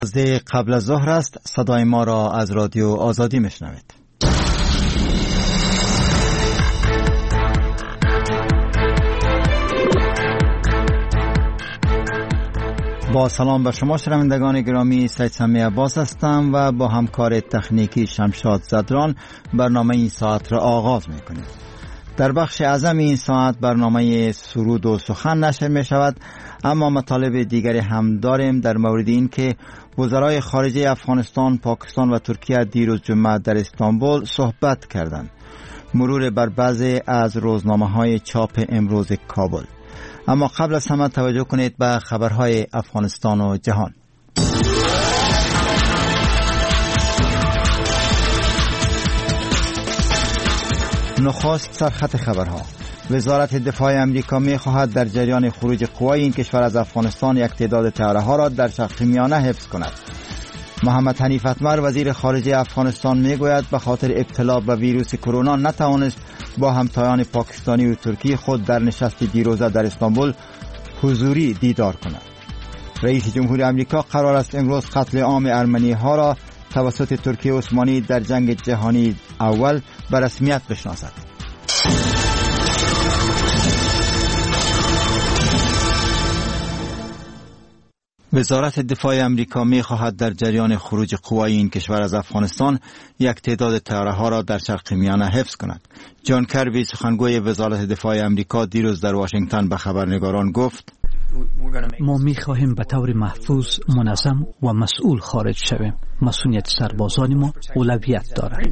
قبل از ظهر است. صدای ما را از رادیو آزادی میشنوید. با سلام به شما شنوندگان گرامی، سید سمی عباس هستم و با همکار تکنیکی شمشاد زدران برنامه این ساعت را آغاز میکنیم. در بخش اعظم این ساعت برنامه سرود و سخن نشر می شود، اما مطالب دیگری هم داریم در مورد این که وزرای خارجه افغانستان، پاکستان و ترکیه دیروز جمعه در استانبول صحبت کردند. مرور بر بعضی از روزنامه‌های چاپ امروز کابل. اما قبل از همه توجه کنید به خبرهای افغانستان و جهان. نخست سرخط خبرها. وزارت دفاع امریکا می خواهد در جریان خروج قوای این کشور از افغانستان یک تعداد طیاره‌ها را در شرق میانه حفظ کند. محمد حنیف اتمر وزیر خارجه افغانستان می گوید به خاطر ابتلا به ویروس کرونا نتوانست با همتایان پاکستانی و ترکی خود در نشست دیروزه در استانبول حضوری دیدار کند. رئیس جمهور امریکا قرار است امروز قتل عام ارمنی ها را توسط ترکیه عثمانی در جنگ جهانی اول به رسمیت بشناسد. وزارت دفاع امریکا می خواهد در جریان خروج قوای این کشور از افغانستان یک تعداد طیاره‌ها را در شرق میانه حفظ کند. جان کربی سخنگوی وزارت دفاع امریکا دیروز در واشنگتن به خبرنگاران گفت: ما می خواهیم به طور محفوظ، منظم و مسئول خارج شویم. مسئولیت سربازان ما اولویت دارد.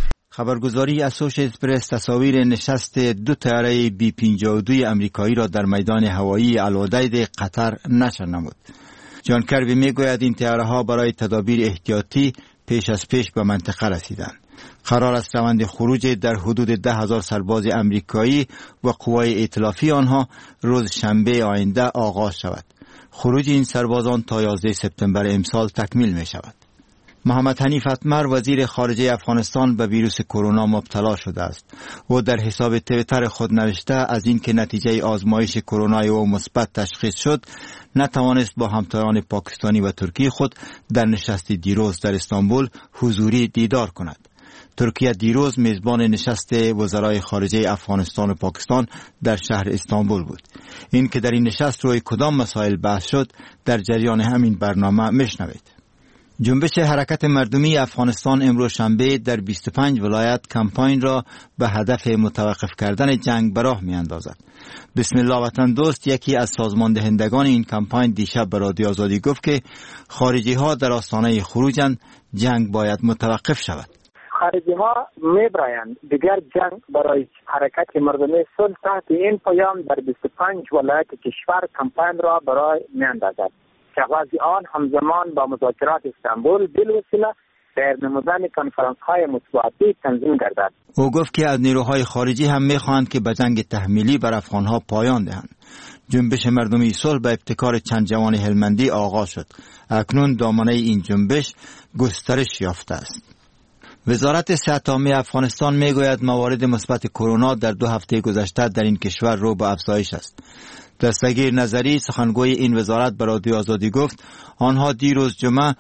خبرگزاری اسوشیتد پرس تصاویر نشست دو طیاره B-52 امریکایی را در میدان هوایی الوداعی قطر نشر نمود. جان کربی می گوید این طیاره‌ها برای تدابیر احتیاطی پیش از پیش به منطقه رسیدند. قرار است روند خروج در حدود 10,000 سرباز امریکایی و قوای ائتلافی آنها روز شنبه آینده آغاز شود. خروج این سربازان تا 11 سپتامبر امسال تکمیل می شود. محمد حنیف اتمر وزیر خارجه افغانستان به ویروس کرونا مبتلا شده است. او در حساب توییتر خود نوشته از اینکه نتیجه آزمایش کرونا او مثبت تشخیص شد، نتوانست با همتایان پاکستانی و ترکی خود در نشست دیروز در استانبول حضوری دیدار کند. ترکیه دیروز میزبان نشست وزرای خارجه افغانستان و پاکستان در شهر استانبول بود. این که در این نشست روی کدام مسائل بحث شد در جریان همین برنامه میشنوید. جنبش حرکت مردمی افغانستان امروز شنبه در 25 ولایت کمپاین را به هدف متوقف کردن جنگ به راه می اندازد. بسم الله وطن دوست، یکی از سازماندهندگان این کمپاین، دیشب به رادیو آزادی گفت که خارجی ها در آستانه خروجند، جنگ باید متوقف شود. خارجی ها میبرایند دیگر جنگ برای حرکت مردمی صلح تحت این پیام در 25 ولایت کشور کمپاین را برای می اندازد که آغاز آن همزمان با مذاکرات استانبول بالوسیله در نمودن کنفرانس های مطبوعاتی تنظیم گردد. او گفت که از نیروهای خارجی هم میخواهند که به جنگ تحمیلی بر افغان ها پایان دهند. جنبش مردمی صلح به ابتکار چند جوان هلمندی آغاز شد. اکنون دامنه این جنبش گسترش یافته است. وزارت صحت عامه افغانستان میگوید موارد مثبت کرونا در 2 هفته گذشته در این کشور رو به افزایش است. دستگیر نظری سخنگوی این وزارت به رادیو آزادی گفت آنها دیروز جمعه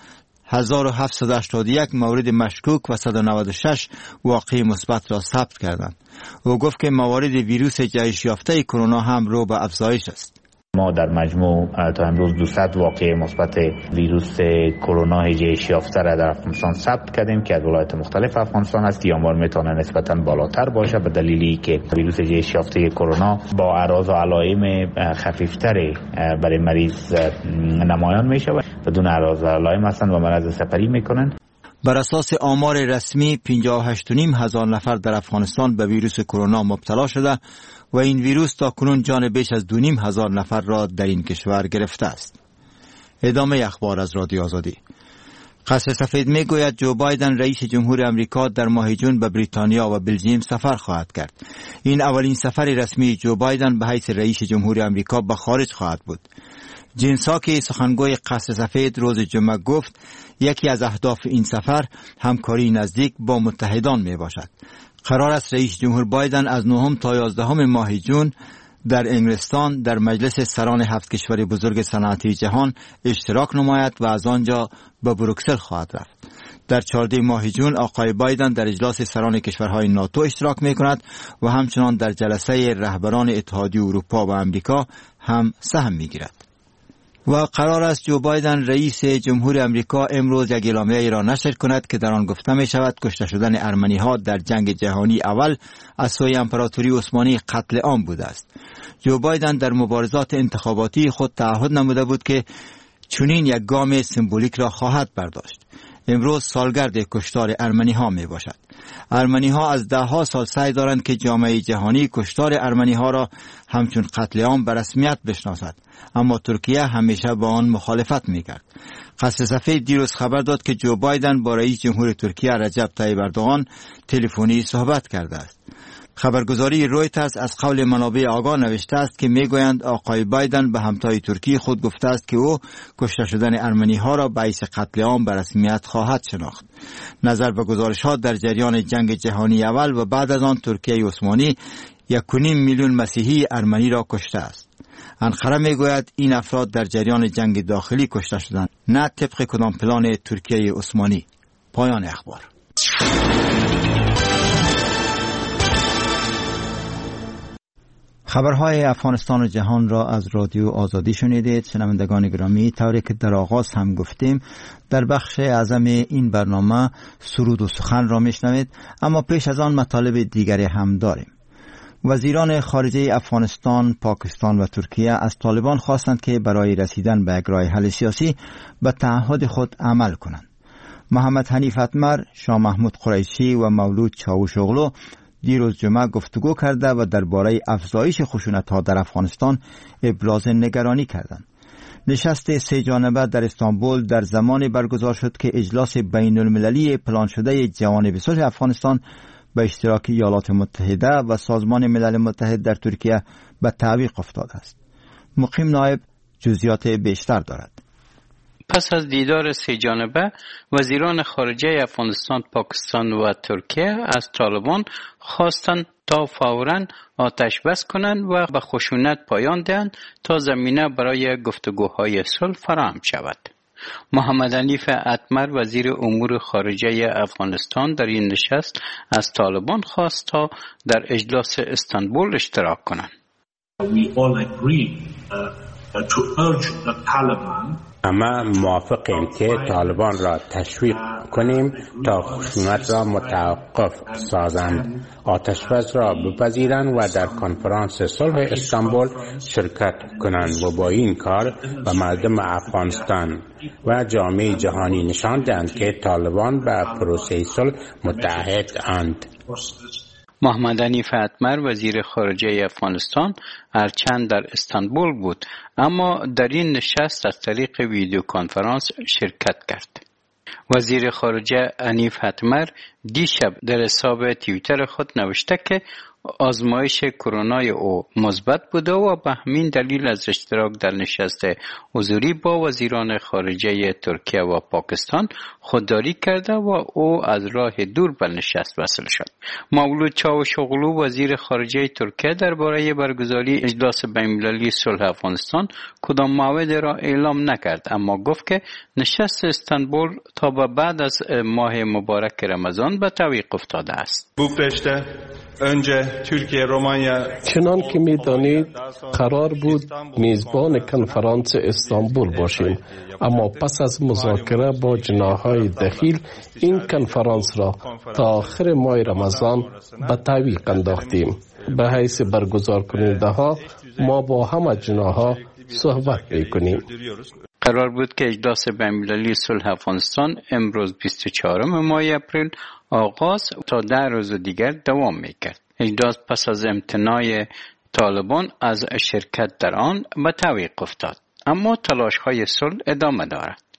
1781 مورد مشکوک و 196 واقعه مثبت را ثبت کردند. او گفت که موارد ویروس جهش یافته کرونا هم رو به افزایش است. ما در مجموع تا امروز 200 واقعه مثبت ویروس کرونا جهش یافته را در افغانستان ثبت کردیم که از ولایات مختلف افغانستان است. این آمار میتونه نسبتاً بالاتر باشه به دلیلی که ویروس جهش یافته کرونا با اعراض و علائم خفیفتری برای مریض نمایان میشه و بدون اعراض و علائم هستند و مرض سپری میکنن. بر اساس آمار رسمی 58.5 هزار نفر در افغانستان به ویروس کرونا مبتلا شده و این ویروس تا کنون جان بیش از 2.5 هزار نفر را در این کشور گرفته است. ادامه اخبار از رادیو آزادی. قصر سفید می گوید جو بایدن رئیس جمهور امریکا در ماه جون به بریتانیا و بلژیم سفر خواهد کرد. این اولین سفر رسمی جو بایدن به حیث رئیس جمهور امریکا به خارج خواهد بود. جین ساکی سخنگوی قصر سفید روز جمعه گفت یکی از اهداف این سفر همکاری نزدیک با متحدان می باشد. قرار است رئیس جمهور بایدن از 9 تا 11 ماه جون در انگلستان در مجلس سران 7 کشور بزرگ صنعتی جهان اشتراک نماید و از آنجا به بروکسل خواهد رفت. در 14 ماه جون آقای بایدن در اجلاس سران کشورهای ناتو اشتراک می کند و همچنان در جلسه رهبران اتحادیه اروپا و امریکا هم سهم می گیرد. و قرار است جو بایدن رئیس جمهور امریکا امروز یک اعلامیه را نشر کند که در آن گفته می شود کشته شدن ارمنی ها در جنگ جهانی اول از سوی امپراتوری عثمانی قتل عام بوده است. جو بایدن در مبارزات انتخاباتی خود تعهد نموده بود که چنین یک گام سمبولیک را خواهد برداشت. امروز سالگرد کشتار ارمنی ها می باشد. ارمنی ها از 10 سال سعی دارند که جامعه جهانی کشتار ارمنی ها را همچون قتل عام به رسمیت بشناسد، اما ترکیه همیشه با آن مخالفت می کرد. قصر سفید دیروز خبر داد که جو بایدن با رئیس جمهور ترکیه رجب طیب اردوغان تلفنی صحبت کرده است. خبرگزاری رویترز از قول منابع آگاه نوشته است که میگویند آقای بایدن به همتای ترکیه خود گفته است که او کشته شدن ارمنی ها را باعث قتل عام به رسمیت خواهد شناخت. نظر به گزارشات در جریان جنگ جهانی اول و بعد از آن ترکیه عثمانی 1.5 میلیون مسیحی ارمنی را کشته است. انقره میگوید این افراد در جریان جنگ داخلی کشته شدند، نه طبق کدام پلان ترکیه عثمانی. پایان اخبار. خبرهای افغانستان و جهان را از رادیو آزادی شنیدید. شنوندگان گرامی، طوری که در آغاز هم گفتیم در بخش اعظم این برنامه سرود و سخن را میشنوید، اما پیش از آن مطالب دیگری هم داریم. وزیران خارجه افغانستان، پاکستان و ترکیه از طالبان خواستند که برای رسیدن به یک راه حل سیاسی به تعهد خود عمل کنند. محمد حنیف اتمر، شاه محمود قریشی و مولود چاوشوغلو دیروز جمعه گفتگو کرده و درباره افزایش خشونت‌ها در افغانستان ابراز نگرانی کردند. نشست 3 جانبه در استانبول در زمان برگزار شد که اجلاس بین المللی پلان شده جوانب صلح افغانستان به اشتراک ایالات متحده و سازمان ملل متحد در ترکیه به تعویق افتاده است. مقیم نایب جزئیات بیشتر دارد. پس از دیدار 3 جانبه، وزیران خارجه افغانستان، پاکستان و ترکیه از طالبان خواستند تا فوراً آتش بس کنند و به خشونت پایان دهند تا زمینه برای گفتگوهای صلح فراهم شود. محمد حنیف اتمر، وزیر امور خارجه افغانستان، در این نشست از طالبان خواست تا در اجلاس استانبول اشتراک کنند. اما موافقیم که طالبان را تشویق کنیم تا خشونت را متوقف سازند، آتشبس را بپذیرند و در کنفرانس صلح استانبول شرکت کنند و با این کار به مردم افغانستان و جامعه جهانی نشان دهند که طالبان به پروسه صلح متحد اند. محمد حنیف اتمر، وزیر خارجه افغانستان، هرچند در استانبول بود اما در این نشست از طریق ویدیو کنفرانس شرکت کرد. وزیر خارجه حنیف اتمر دیشب در حساب توییتر خود نوشته که آزمایش کرونای او مثبت بوده و به همین دلیل از اشتراک در نشست حضوری با وزیران خارجه ترکیه و پاکستان خودداری کرده و او از راه دور به نشست وصل شد. مولود چاوشوغلو، وزیر خارجه ترکیه، درباره برگزاری اجلاس بین‌المللی صلح افغانستان کدام موعد را اعلام نکرد، اما گفت که نشست استانبول تا به بعد از ماه مبارک رمضان به تعویق افتاده است. بوکرشت ترکیه رومانیا، چنان که می‌دانید قرار بود میزبان کنفرانس استانبول باشیم، اما پس از مذاکره با جناح‌های دخیل این کنفرانس را تا آخر ماه رمضان به تعویق انداختیم. به حیث برگزار کننده ها ما با همه جناح‌ها صحبت می‌کنیم. قرار بود که اجلاس بین‌المللی صلح افغانستان امروز 24 ماه اپریل آغاز تا 10 روز دیگر دوام می‌کرد. اجلاس پس از امتناع طالبان از شرکت در آن به تعویق افتاد، اما تلاش‌های صلح ادامه دارد.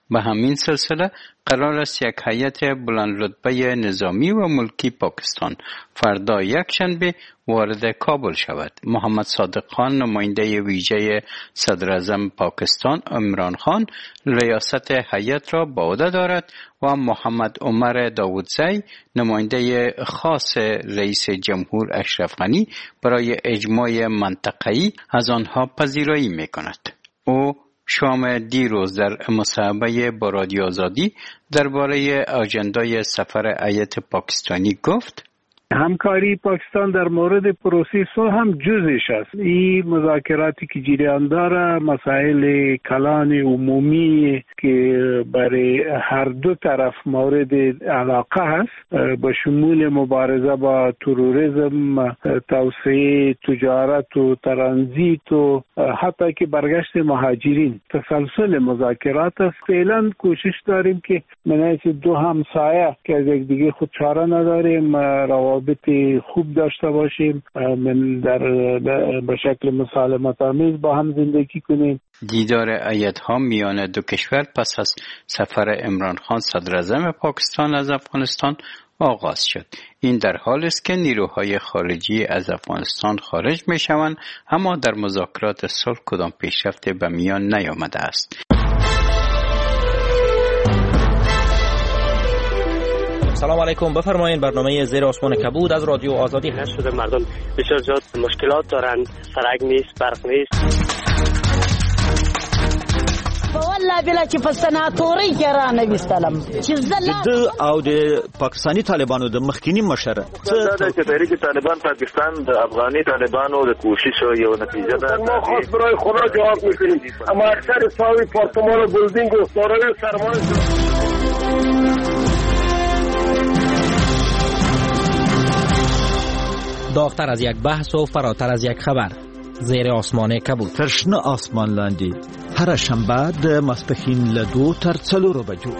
به همین سلسله قرار است یک هیئت بلند رتبه نظامی و ملکی پاکستان فردا یکشنبه وارد کابل شود. محمد صادق خان نماینده ویژه صدر اعظم پاکستان عمران خان ریاست هیئت را به عهده دارد و محمد عمر داودزی نماینده خاص رئیس جمهور اشرف غنی برای اجماع منطقه‌ای از آنها پذیرایی می‌کند. او شام دیروز در مصاحبه با رادیو آزادی درباره اجندای سفر هیئت پاکستانی گفت: همکاری پاکستان در مورد پروسه صلح هم جزش است. این مذاکراتی که جریان داره مسائل کلان عمومی که برای هر دو طرف مورد علاقه است، با شمول مبارزه با تروریسم، توسعه تجارت و ترانزیت و حتی که برگشت مهاجرین، تسلسل مذاکرات است. فعلا کوشش داریم که منایت دو همسایه که از یک دیگه خود چاره نداریم روابط خوب داشته باشیم، به شکل مسالمت آمیز با هم زندگی کنیم. دیدار هیئت‌ها میان دو کشور پس از سفر عمران خان صدر اعظم پاکستان از افغانستان آغاز شد. این در حالی است که نیروهای خارجی از افغانستان خارج می‌شوند، اما در مذاکرات صلح کدام پیشرفتی به میان نیامده است. سلام علیکم، بفرمایید. برنامه زیر آسمان کبود از رادیو آزادی هست. شده مردم بسیار زیاد مشکلات دارند، سرک نیست، برق نیست. والله بلا چې په سناتوري کې را نه وستلم چې د او د پاکستانی طالبانو د مخکینی مشره دا چې تحریک طالبان پاکستان د افغاني طالبانو د کوششو یو نتیجه ده. ما خاص برای خدا جواب میکنیم، اما اکثر ساوی پارتمان و بلدینگ و سارای سرمایه داغتر از یک بحث و فراتر از یک خبر. زیر آسمان کبود. ترشنه آسمان لاندی. هر شنبه د ماسپښین له 2 تر 4 بجو.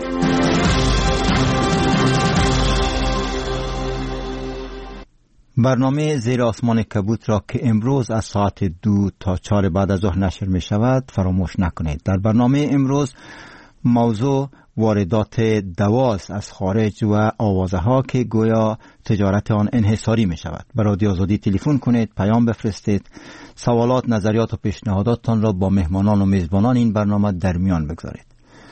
برنامه زیر آسمان کبوت را که امروز از ساعت 2 تا 4 بعد از ظهر نشر می شود فراموش نکنید. در برنامه امروز موضوع واردات دواست از خارج و آوازه ها که گویا تجارت آن انحصاری می شود. به رادیو آزادی تلفن کنید، پیام بفرستید، سوالات، نظریات و پیشنهاداتتان را با مهمانان و میزبانان این برنامه در میان بگذارید.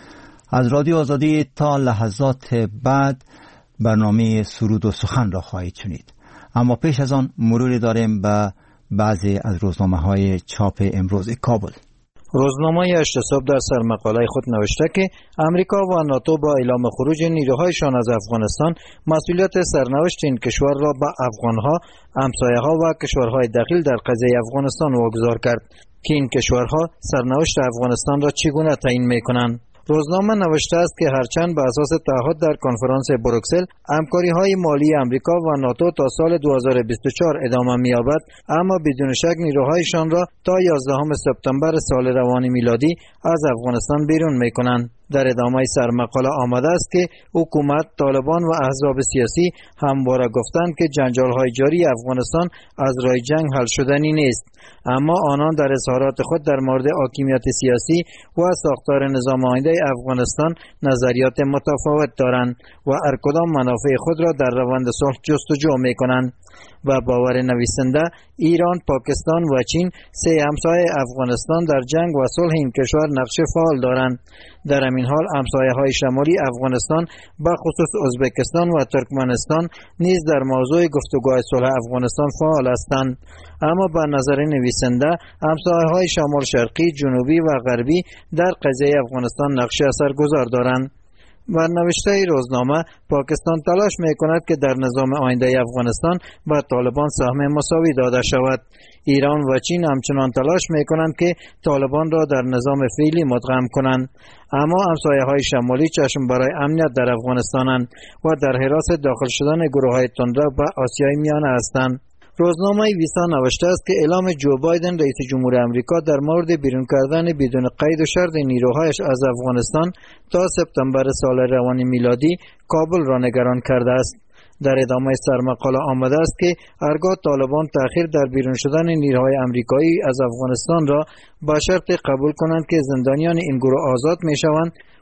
از رادیو آزادی تا لحظات بعد برنامه سرود و سخن را خواهید شنید. اما پیش از آن مروری داریم به بعضی از روزنامه های چاپ امروز کابل. روزنامه 8 صبح در سرمقاله خود نوشته که امریکا و ناتو با اعلام خروج نیروهایشان از افغانستان مسئولیت سرنوشت این کشور را به افغانها، همسایه‌ها و کشورهای داخل در قضیه افغانستان واگذار کرد که این کشورها سرنوشت افغانستان را چگونه تعیین می‌کنند. روزنامه نوشته است که هرچند به اساس تعهد در کنفرانس بروکسل همکاری‌های مالی امریکا و ناتو تا سال 2024 ادامه می‌یابد، اما بدون شک نیروهایشان را تا 11 سپتامبر سال روان میلادی از افغانستان بیرون می‌کنند. در ادامه سرمقاله آمده است که حکومت، طالبان و احزاب سیاسی همواره گفتند که جنجال‌های جاری افغانستان از راه جنگ حل شدنی نیست، اما آنان در اظهارات خود در مورد حاکمیت سیاسی و ساختار نظام آینده افغانستان نظریات متفاوت دارند و هر کدام منافع خود را در روند صلح جستجو می‌کنند. و باور نویسنده ایران، پاکستان و چین سه همسایه افغانستان در جنگ و صلح این کشور نقش فعال دارند. در همین حال همسایه‌های شمالی افغانستان به خصوص ازبکستان و ترکمنستان نیز در موضوع گفتگوهای صلح افغانستان فعال هستند. اما به نظر نویسنده همسایه‌های شمال شرقی، جنوبی و غربی در قضیه افغانستان نقش اثرگذار دارند. و نوشته روزنامه پاکستان تلاش می‌کند که در نظام آینده افغانستان به طالبان سهم مساوی داده شود. ایران و چین همچنان تلاش می‌کنند که طالبان را در نظام فعلی مدغم کنند. اما همسایه‌های شمالی چشم برای امنیت در افغانستانند و در حراس داخل شدن گروه‌های تندرو به آسیای میانه هستند. روزنامه ویسا نوشته است که اعلام جو بایدن رئیس جمهور امریکا در مورد بیرون کردن بدون قید و شرط نیروهایش از افغانستان تا سپتامبر سال روان میلادی کابل را نگران کرده است. در ادامه سرمقاله آمده است که هرگاه طالبان تأخیر در بیرون شدن نیروهای امریکایی از افغانستان را با شرط قبول کنند که زندانیان این گروه آزاد میشوند،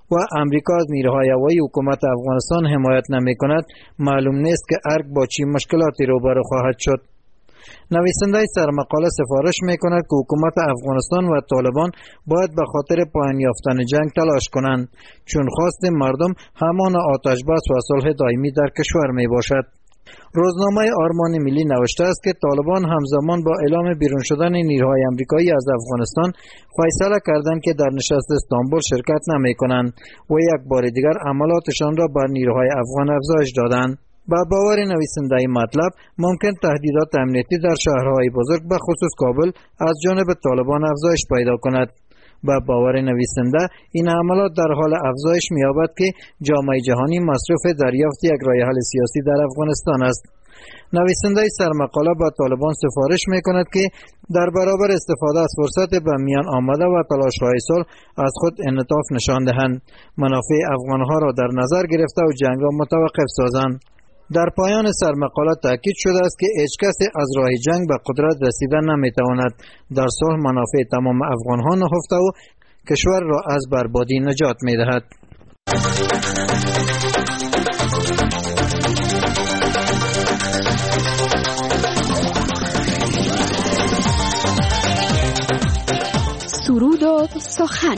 و امریکا از نیروهای هوایی حکومت افغانستان حمایت نمی کند، معلوم نیست که ارگ با چی مشکلاتی روبرو خواهد شد. نویسنده سرمقاله سفارش می کند که حکومت افغانستان و طالبان باید به خاطر پایان یافتن جنگ تلاش کنند، چون خواست مردم همان آتش بس و صلح دائمی در کشور می باشد. روزنامه آرمان ملی نوشته است که طالبان همزمان با اعلام بیرون شدن نیروهای آمریکایی از افغانستان فیصله کردند که در نشست استانبول شرکت نمی کنند و یک بار دیگر عملاتشان را بر نیروهای افغان افزایش دادند. با باور نویسنده مطلب ممکن تهدیدات امنیتی در شهرهای بزرگ به خصوص کابل از جانب طالبان افزایش پیدا کند. با باور نویسنده این عملات در حال افزایش می‌یابد که جامعه جهانی مصروف دریافت یک راه حل سیاسی در افغانستان است. نویسنده سرمقاله با طالبان سفارش می‌کند که در برابر استفاده از فرصت به میان آمده و تلاش‌های صلح از خود انعطاف نشان دهند، منافع افغان‌ها را در نظر گرفته و جنگ را متوقف سازند. در پایان سرمقاله تاکید شده است که هیچ کس از راه جنگ به قدرت رسیدن نمیتواند. در صلح منافع تمام افغان‌ها نهفته و کشور را از بربادی نجات میدهد. سرود و سخن.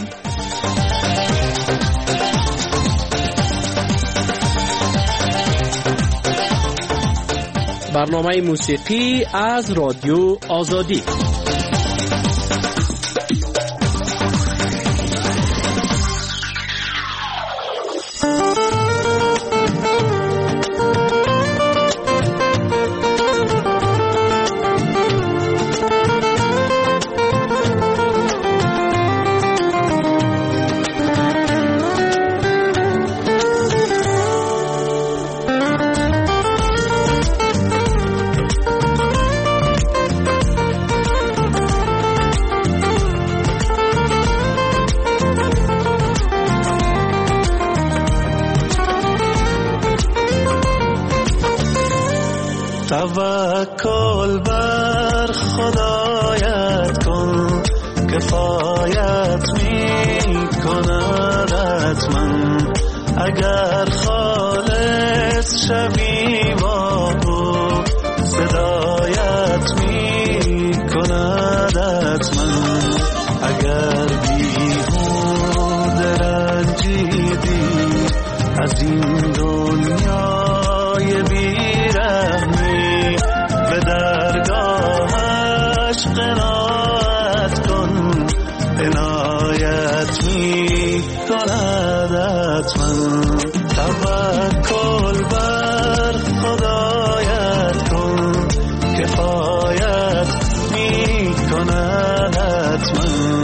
برنامه موسیقی از رادیو آزادی. توکل بر خدایت کن، کفایت می کند حتما. اگر خالص شوی با او صدایت می کند حتما. اگر بیهوده رنجیدی از این دنیای بیرحمی، به درگاهش قناعت کن، عنایت می کند حتما. توکل بر خدایت کن، کفایت می کند حتما.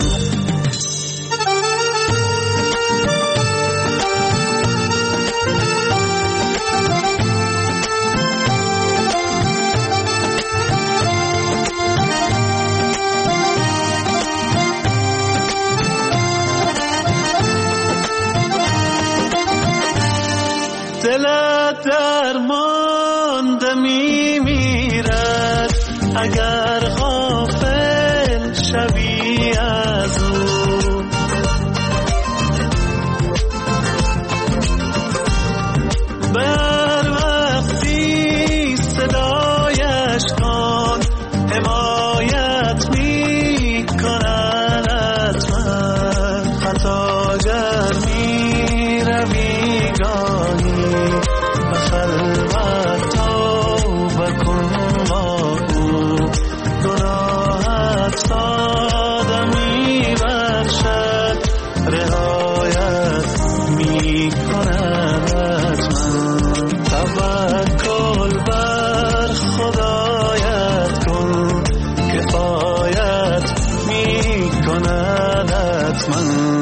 دلت درمانده می میرد اگر غافل شوی از او. بر وقتی صدایش کن، حمایت می کند حتما. خطاگر می روی گاهی به خلوت توبه کن با او. گناهت ساده می بخشد، رعایت می کند حتما. توکل بر خدایت کن، کفایت می کند حتما.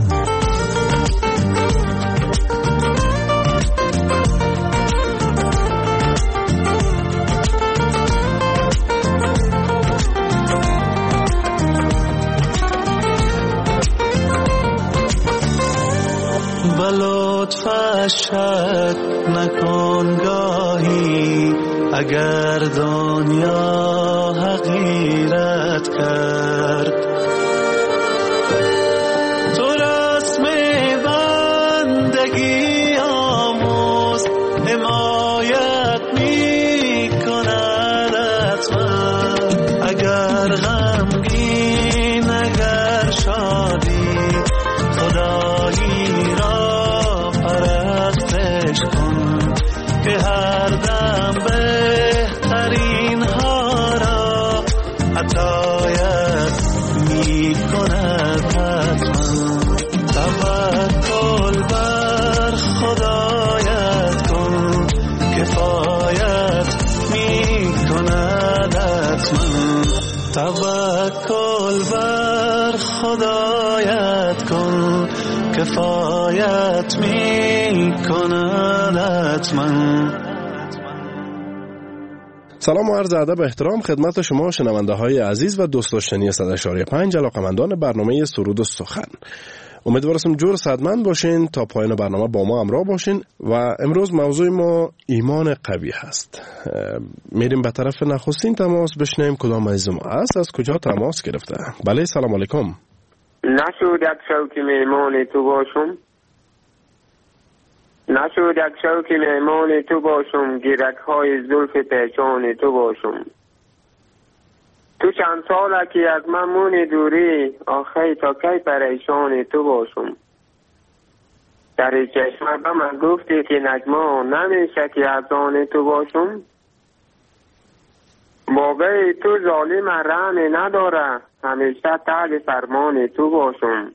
به لطفش شک نکن گاهی، اگر دنیا حقیرت کرد. تو رسم بر فراموش کن که هر دم بهترین ها را عطایت می کند حتما. توکل بر خدایت کن کفایت می کند حتما. توکل بر خدایت کن کفایت می کند حتما. سلام و عرض ادب و احترام خدمت شما شنونده های عزیز و دوست داشتنی 100.5 علاقمندان برنامه سرود و سخن. امیدوارم جور صحتمند باشین، تا پایان برنامه با ما همراه باشین و امروز موضوع ما ایمان قوی هست. میریم به طرف نخستین تماس بشنیم کدام عزیز ما است، از کجا تماس گرفته. بله سلام علیکم. نشود یک شوکی میمان تو باشم، نشود یک شوکی میمان تو باشم، گیرک های زلف پیچان تو باشم. تو چند ساله که از من مونی دوری، آخی تا کی پریشان تو باشم. در چشم به من گفتی که نجما نمیشه که از آن تو باشم. بابای تو ظالم رحمی نداره، همیشه تحت فرمان تو باشم.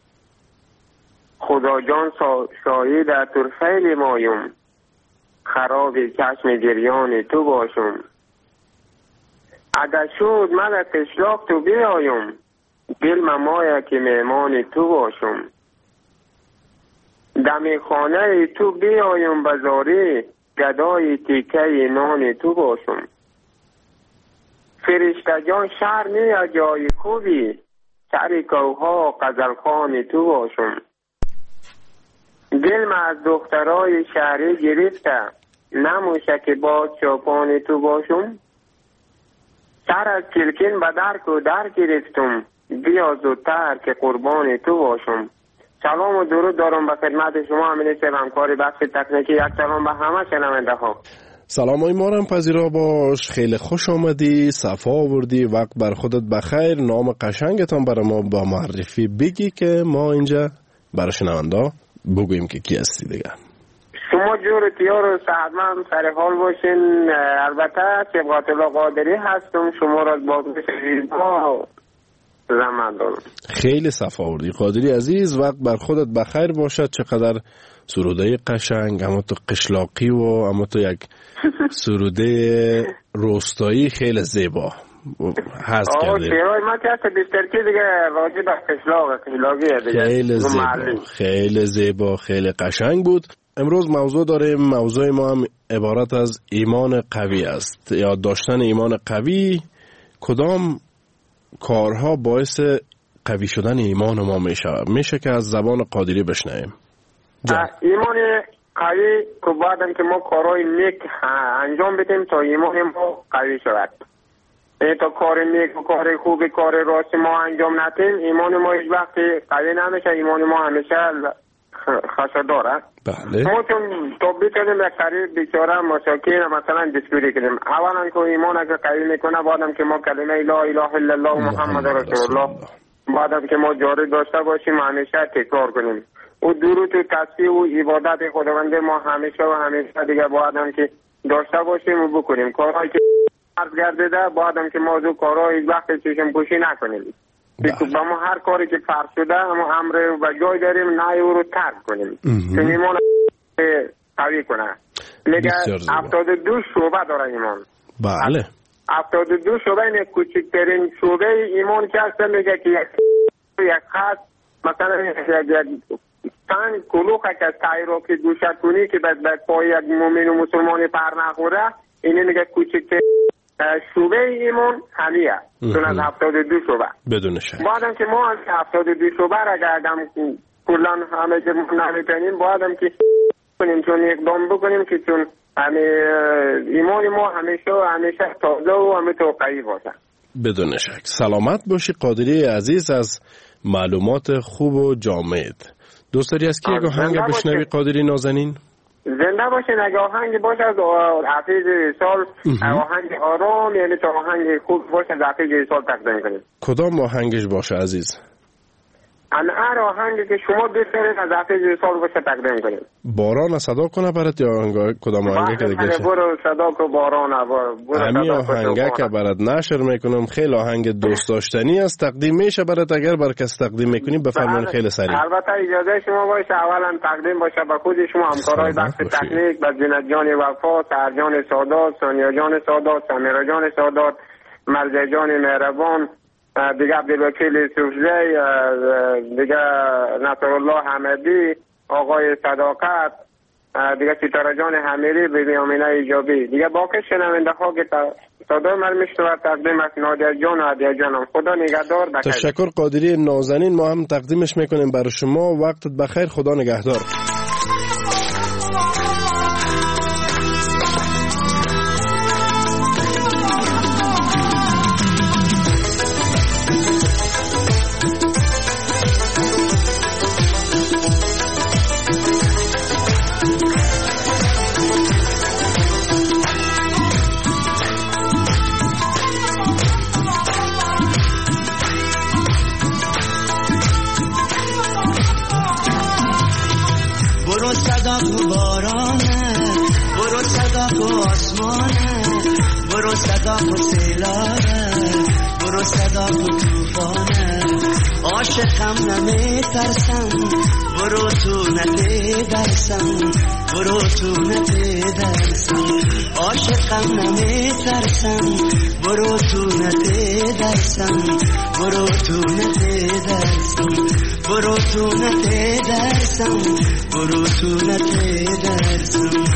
خدا جان شاهد تو خیلی مایم، خراب چشم گریان تو باشم. اگر شد من قشلاق تو بیایم، دل ممایه که میمان تو باشم. دم خانه تو بیایم بزاری، گدای تیکه نان تو باشم. فرشتگان شهر نیا جای خوبی، سر کوها غزلخوان تو باشم. دل من از دخترای شهری گرفته، نموشه که با چاپان تو باشم. سر از کلکین به درک و در گرفتم، بیا زودتر که قربان تو باشم. سلام و درود دارم به خدمت شما امین صاحب همکار بخش تکنیکی. یک سلام به همه شنونده ها. سلام ایمانم پذیرا باش، خیلی خوش آمدی، صفا آوردی، وقت بر خودت بخیر. نام قشنگتان برای ما با معرفی بگی که ما اینجا برای شنونده بگوییم که کی هستی دیگه. شما جور تیار و صحتمند سر حال باشین. البته سبقات الله قادری هستم، شما را با زیبا زمان دارم. خیلی صفا آوردی قادری عزیز، وقت بر خودت بخیر باشد. چقدر سروده قشنگ، اما تو قشلاقی و اما تو یک سروده روستایی خیلی زیبا هست کرده. ما که بیشتر که دیگه راجع به قشلاقی خیلی زیبا، خیلی زیبا، خیلی قشنگ بود. امروز موضوع داریم، موضوع ما هم عبارت از ایمان قوی است یا داشتن ایمان قوی. کدام کارها باعث قوی شدن ایمان ما میشه که از زبان قادری بشنویم. ایمان قوی که بعدم که ما کارهای نیک انجام بدیم تا ایمان ما قوی شود. تا کار نیک و کار خوب کار راست ما انجام ندیم، ایمان ما هیچ وقت قوی نمیشه. ایمان ما همیشه خشدار است. بله. ما چون تو بیتونیم یک طریق بیچاره مساکین مثلا دستگیری کنیم. اولا که ایمان اگر قوی میکنه، بعدم که ما کلمه لا اله الا الله محمد رسول الله، بعدم که ما جاری داشته باشیم همیشه تکرار کنیم. و درود و تسبیح و عبادت خداوند ما همیشه و همیشه دیگه بعدم که داشته باشیم و بکنیم. کارهایی که عرض گردیده بعدم که ما دو کارهای وقت چشم پوشی نکنیم. با ما هر کاری که فرض شده اما امر و جای داریم نهی او رو ترک کنیم. چون ایمان قوی کنه. میگه 72 شعبه داره ایمان. بله. 72 شعبه این کوچکترین شعبه ایمان که هست. میگه که یک خط مثلا یک تن کلوخه که تایی رو که گوشت کنی که به پای یک مومن و مسلمانی پر نخوره، اینه میگه کوچکترین شعبه ایمان همیه. چون از 72 شعبه بدون شک. بعدم که ما از 72 شعبه را گردم کلان همه که نمیتونیم بعدم که کنیم چون اقدام بکنیم که چون ایمان ما همیشه تازه و همه توقعی باشه. بدون شک. سلامت باشی قادری عزیز از معلومات خوب و جامد. دوست داری از کی یک آهنگ بشنوی قادری نازنین؟ زنده باشین. اگه آهنگ باشه از حفیظ سال، آهنگ آرام، یعنی تا آهنگ خوب باشه از حفیظ سال تقدیم کنیم. کدام آهنگش باشه عزیز؟ هر آهنگی که شما دوست دارید از حافظ وصال باشه تقدیم کنید. باران صدا کنه برات یا کدام آهنگ که دیگه برو صدا کو باران همین آهنگ که برات نشر میکنم خیلی آهنگ دوست داشتنی است تقدیم میشه برات اگر بر کس تقدیم میکنی بفرمایید خیلی سریع. البته اجازه شما باشه اولا تقدیم باشه به خود شما همکارای بخش تکنیک به زینت جان وفا سرجان سادات ثانیه جان سادات سمیرا جان سادات مرجع جان مهربان دیگه عبدالوکیل یوسفزی دیگه نصرالله حمدی آقای صداقت دیگه ستاره جان حمیری بیبی آمینه ایجابی دیگه باقی شنونده ها که صدای من میشنوه تقدیم از نادر جان و عدیه جانم. خدا نگهدار. تشکر قادری نازنین ما هم تقدیمش میکنیم برای شما. وقتت بخیر. خدا نگهدار. برو صدا و سیلاره برو صدا و توفانه عاشقم نمیترسم برو تو نتیدرسم برو تو نتیدرسم عاشقم نمیترسم برو تو نتیدرسم برو تو نتیدرسم برو تو نتیدرسم برو تو نتیدرسم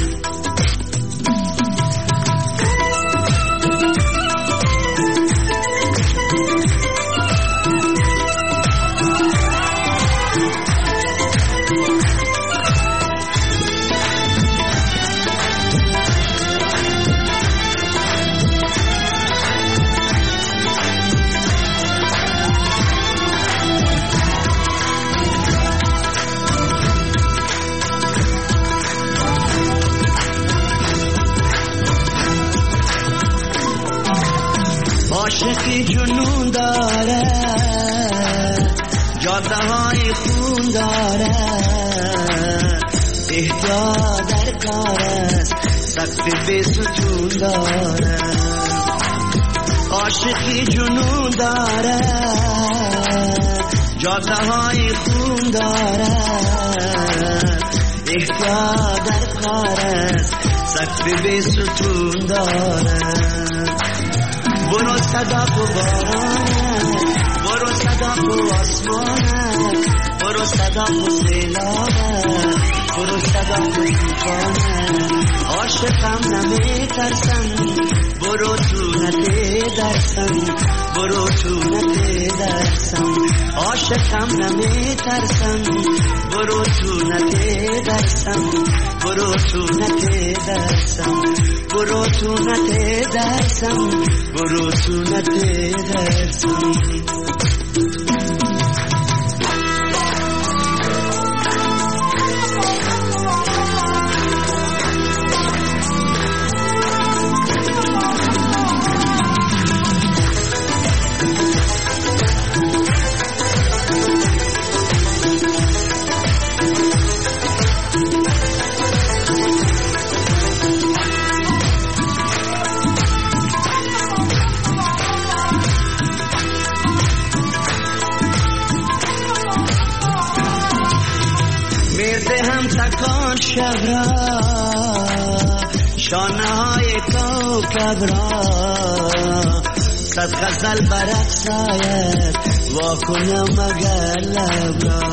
عاشقی جنون داره جاده های خون داره احتیاط در کار است سقف بی ستون داره عاشقی جنون داره جاده های خون داره احتیاط در کار است سقف بی ستون داره برو صدا کو باران برو صدا کو آسمان برو صدا کو سیلاب برو صدا کو طوفان عاشقم نمیترسم برو تو نتیدرسم برو تو نتیدرسم عاشقم نمیترسم برو تو نتیدرسم برو تو نتیدرسم برو تو نتیدرسم برو تو نتیدرسم تکان شب را شانه های کوکب را صد غزل برقص آید واکنم مگر لب را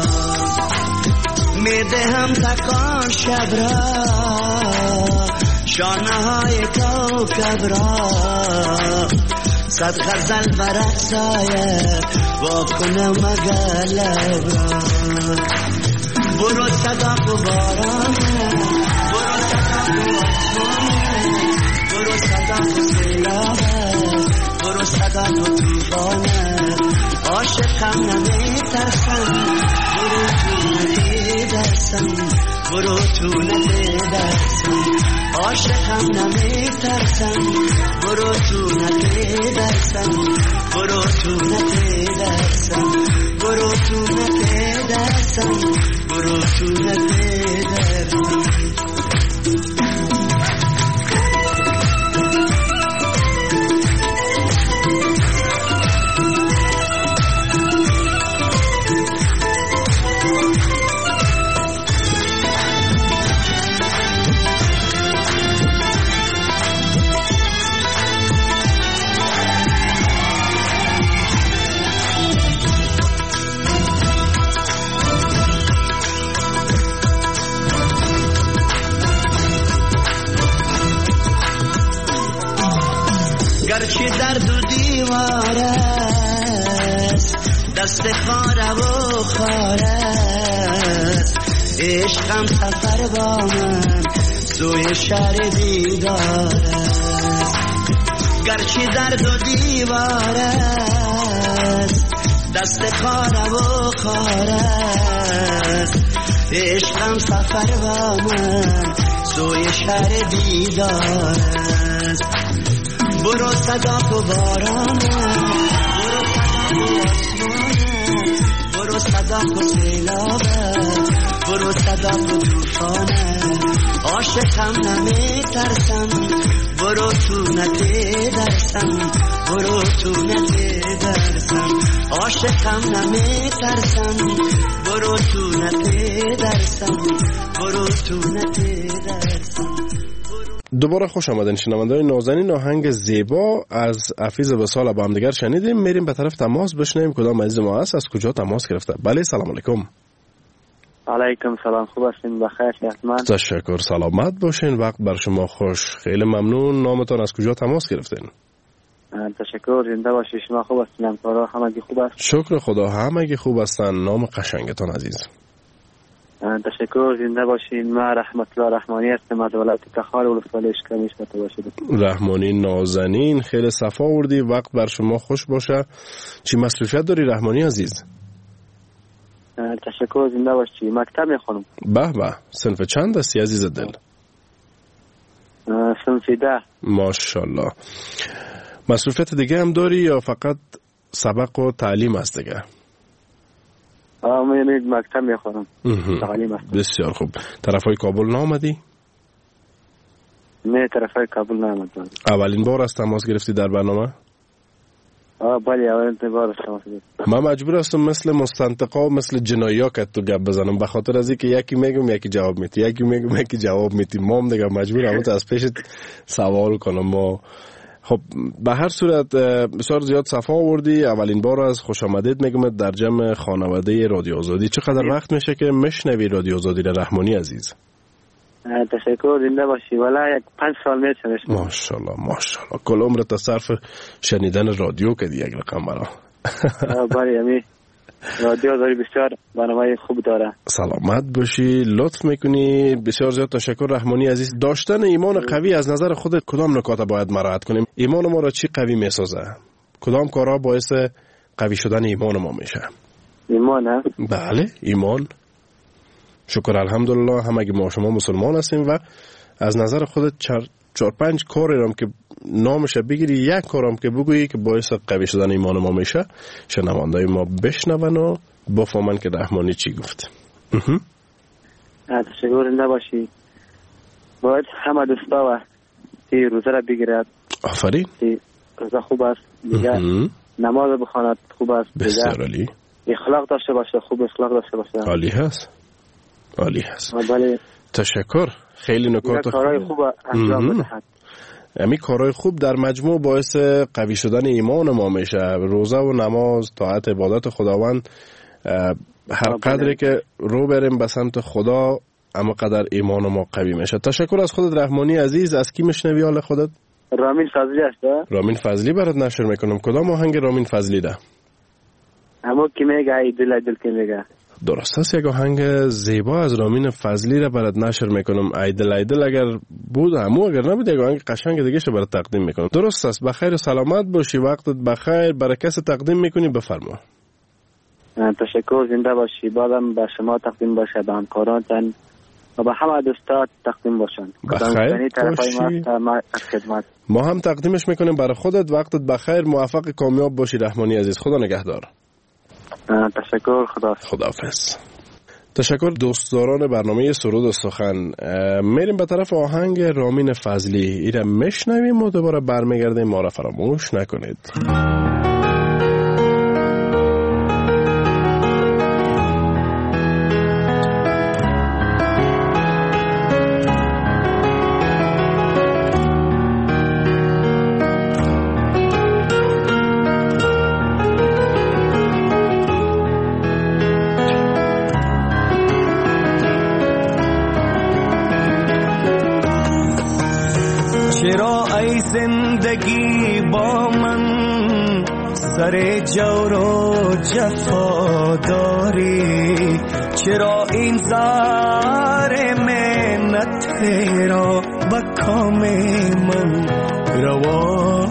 میدهم تکان شب را شانه های کوکب را صد غزل برقص آید واکنم مگر لب را برو صدا کو باران برو صدا کو آسمان برو صدا کو سیلاب برو صدا کو طوفان عاشقم نمیترسم برو تو نتیدرسم برو تو نتیدرسم عاشقم نمیترسم برو تو نترسم برو تو نترسم برو تو نترسم برو تو نترسم گرچه درد و دیوار است دست خاره و خاره است عشقم سفر با من سوی شهر دیدار است گرچه درد و دیوار است دست خاره و خاره است عشقم سفر با من سوی شهر دیدار است برو صداق و بارانه برو صداق و سیلابه برو صداق و توفانه عاشقم نمیترسم برو تو نترسم برو تو نترسم عاشقم نمیترسم برو تو نترسم برو تو نترسم. دوباره خوش آمدین شنونده‌های نازنین. آهنگ زیبا از حفیظ وصال با هم دیگر شنیدیم. میریم به طرف تماس بشنویم کدام عزیز ما هست، از کجا تماس گرفته. بله سلام علیکم. علیکم سلام، خوب هستین؟ بخیر حتما. تشکر، سلامت باشین، وقت بر شما خوش. خیلی ممنون. نامتون از کجا تماس گرفتین؟ تشکر، زنده باشید. شما خوب هستین؟ همکارا همگی خوب است؟ شکر خدا همگی خوب هستن. نام قشنگتون عزیز؟ تشکر، زنده باشین. ما رحمت الله رحمانی هستم از ولایت تخار ولسوالی اشکانی شده باشید. رحمانی نازنین، خیلی صفا آوردی. وقت بر شما خوش باشه. چی مصروفیت داری رحمانی عزیز؟ تشکر، زنده باشی. مکتب میخونم. به به، صنف چند هستی عزیز دل؟ صنف 10. ماشاءالله. مصروفیت دیگه هم داری یا فقط سبق و تعلیم است دیگه؟ من مکتب میخونم. تعلیم است. بسیار خوب. طرفای کابل نامدی؟ نه، طرفای کابل نامدم. اولین بار است تماس گرفتی در برنامه؟ بله، اولین بار است تماس گرفتم. من مجبور هستم مثل مستنطقا و مثل جنایا که تو گپ بزنم، به خاطر از اینکه یکی میگم یکی جواب میدی، یکی میگم یکی جواب میدی. مام دیگه مجبورم از پیشت سوال کنم. ما خب به هر صورت بسیار زیاد صفا آوردی. اولین بار از خوش آمدید میگم در جمع خانواده رادیو آزادی. چقدر وقت میشه که میشنوی رادیو آزادی رحمانی عزیز؟ تشکر، زنده باشی. والا 5 سال میشه. ماشاءالله ماشاءالله. کل عمرت صرف شنیدن رادیو کردی یک رقم برا. بله، امی رادیو آزادی بسیار برنامه خوب داره. سلامت باشی، لطف میکنی. بسیار زیاد تشکر رحمانی عزیز. داشتن ایمان قوی از نظر خودت کدام نکات باید مراعات کنیم؟ ایمان ما را چی قوی میسازه؟ کدام کارها باعث قوی شدن ایمان ما میشه؟ ایمان؟ بله، ایمان. شکر الحمدلله همگی ما شما مسلمان هستیم و از نظر خودت 4-5 کاری رام که نامش بگیری، یک کارم که بگویی که باعث قوی شدن ایمان ما میشه، شنوندای ما بشنون و بفهمن که رحمانی چی گفت. تشکر، زنده باشی. باید همه دوستا و روزه را بگیرد. آفرین. روزه خوب است. دیگه نماز بخواند خوب است. بسیار عالی. اخلاق داشته باشه، خوب اخلاق داشته باشه. عالی هست. عالی هست. بله. تشکر. خیلی نکات کارهای خوب انجام بدهد. امی کارهای خوب در مجموع باعث قوی شدن ایمان ما میشه. روزه و نماز، طاعت عبادت خداوند، هر قدری که رو بریم به سمت خدا اما قدر ایمان ما قوی میشه. تشکر از خودت رحمانی عزیز. از کی میشنوی حال خودت؟ رامین فضلی هست. رامین فضلی برات نشر میکنم. کدام آهنگ رامین فضلی ده؟ همون که میگه ای دل که میگه. درست است. یک آهنگ زیبا از رامین فضلی را برات نشر میکنم. ایدل اگر بود همو، اگر نبود یک آهنگ قشنگ دیگه شو برات تقدیم میکنم. درست است. بخیر و سلامت باشی. وقتت بخیر. برای کسی تقدیم میکنی بفرما. تشکر، زنده باشی. بعدم به شما تقدیم باشه، به همکارانتان و به همه دوستات تقدیم باشند. بخیر باشی. ما هم تقدیمش میکنیم برای خودت. وقتت بخیر، موفق کامیاب باشی رحمانی عزیز. خدا نگهدار. تشکر. خداحافظ. تشکر دوستداران برنامه سرود و سخن. میریم به طرف آهنگ رامین فضلی. ایره میشنویم و دوباره برمیگردیم. ما را فراموش نکنید. زندگی با من سر جور و جفا داری، چرا این زار منت را با کام من روا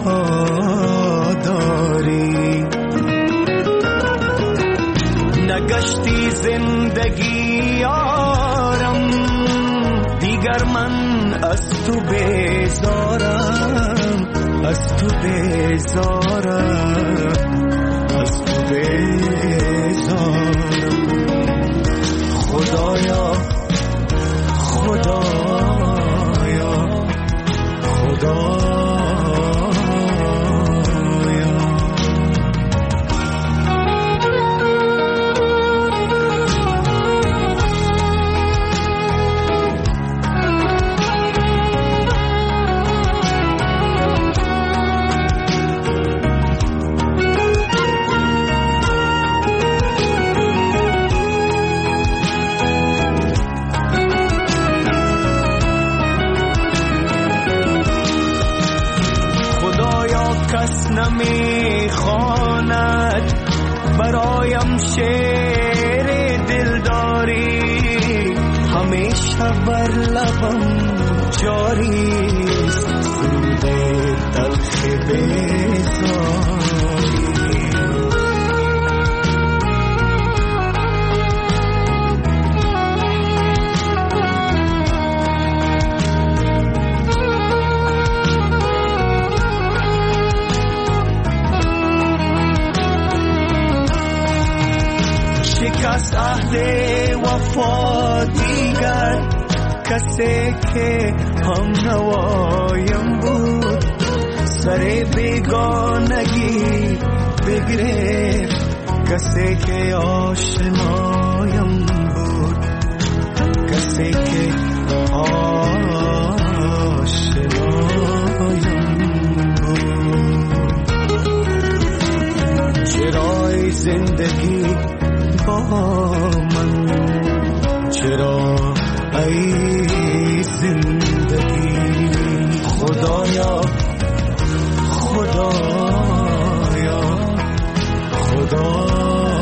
داری؟ نگشتی زندگی یارم، دیگر من از تو بیزارم، از تو بیزارم، از تو بیزارم. خدایا خدایا خدایا. نمیخواند برایم شعر دلداری، همیشه بر لبم جاری سرود تلخ بیزاری. شکست عهد وفا دیگر، کسی که هم نوایم بود سر بیگانگی بگرفت، کسی که آشنایم بود، کسی که آشنایم بود. چرای زندگی با من، چرا ای زندگی؟ خدایا خدایا خدایا.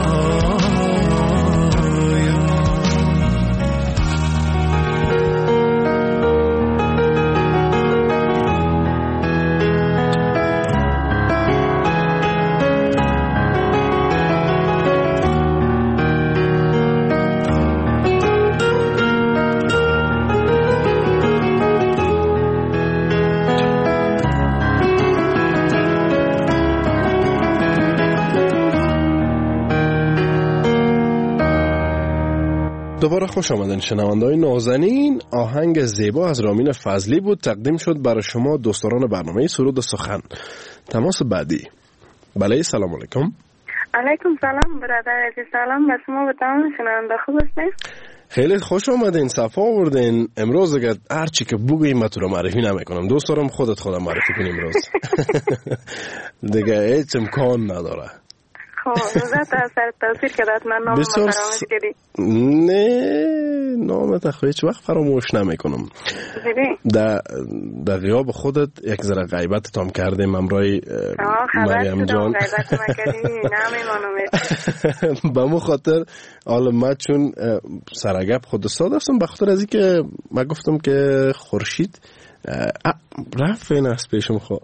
دوباره خوش آمدین شنونده‌های نازنین. آهنگ زیبا از رامین فضلی بود، تقدیم شد برای شما دوستداران برنامه سرود و سخن. تماس بعدی. بله، سلام علیکم. علیکم سلام برادر عزیز. سلام به شما و تمام شنونده. خوب هستید؟ خیلی خوش آمدین، صفا آوردین. امروز اگر هر چی که بگوییم من تو رو معرفی نمیکنم، دوست دارم خودم معرفی کنیم امروز. دیگه هیچ امکان نداره. روزت اثر تاثیر کرد من نام فراموش کردی؟ نه نامت اخو هیچ وقت فراموش نمیکنم. در غیاب خودت یک ذره غیبت تام کردیم امرای مریم جان. غیبت ما کردی نمیمانم. به مو خاطر حالا من چون سرگپ خود ساده هستم، به خاطر از این که من گفتم که خورشید رفت این از پیشم خود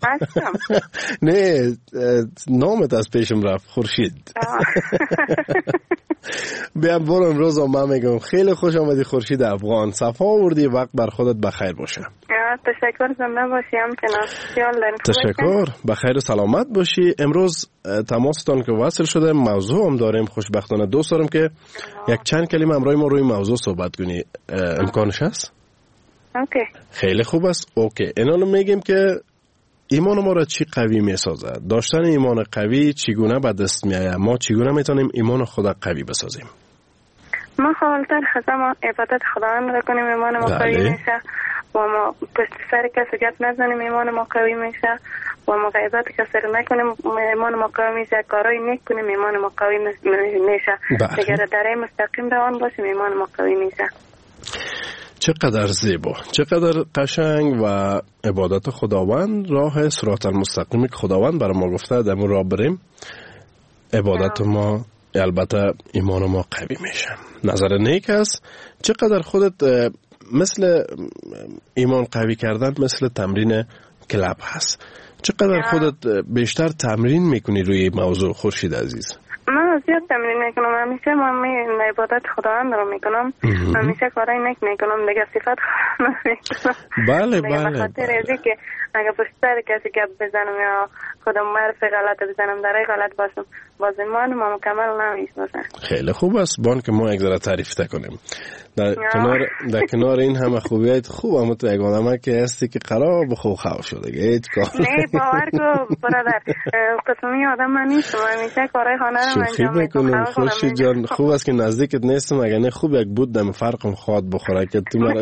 نه نامت از پیشم رفت خورشید. بیام برو امروز من میگم خیلی خوش آمدی خورشید افغان، صفا آوردی، وقت بر خودت بخیر باشه. تشکر، زنده باشی همچنان. خیال داریم. تشکر، بخیر و سلامت باشی. امروز تماستان که وصل شده موضوع هم داریم، خوشبختانه دوست دارم که یک چند کلمه امروز ما روی موضوع صحبت کنی. امکانش هست؟ اوکی. خیلی خوب است. اوکی. اینا رو میگیم که ایمان ما را چی قوی میسازه؟ داشتن ایمان قوی چگونه به دست میآید؟ ما چگونه میتونیم ایمان خود قوی بسازیم؟ ما حالتر خزم عبادت خداوند را کنیم، ایمان ما قوی میشه. و ما پشت سر کسی گپ نزنیم، ایمان ما قوی میشه. و ما غیبت کسی را نکنیم، ایمان ما قوی میشه. کارای نیک کنیم، ایمان ما قوی میشه. اگر در مستقیم روان باشیم، ایمان ما قوی میشه. چقدر زیبا، چقدر قشنگ. و عبادت خداوند راه صراط المستقیمی که خداوند برای ما گفته در راه بریم، عبادت ما البته ایمان ما قوی میشه. نظر نیک است. چقدر خودت مثل ایمان قوی کردن مثل تمرین کلاب هست. چقدر خودت بیشتر تمرین میکنی روی موضوع خورشید عزیز؟ من زیاد تمرین میکنم. همیشه من عبادت خداوند رو میکنم. همیشه کارای نیک میکنم. دیگه صفت نمیکنم. بله بله. به خاطر اینکه که اگه پشت سر کسی گپ بزنم یا خودم حرف غلط بزنم، در غلط باشم، باز ایمان ما مکمل نمیشه. خیلی خوب است بان که ما یک ذره تعریف کنیم. در کنار این همه خوبیات خوب، اما تو یک آدمه که هستی که قرار بخو خواه شده هیچ کار نه باور کو برادر، قسمی آدم من نیستم. همیشه کارهای خانه رو انجام میکنم. خوشی جان خوب است که نزدیکت نیستم. اگر نه خوب یک بود دم فرقم خواد بخوره که تو مرا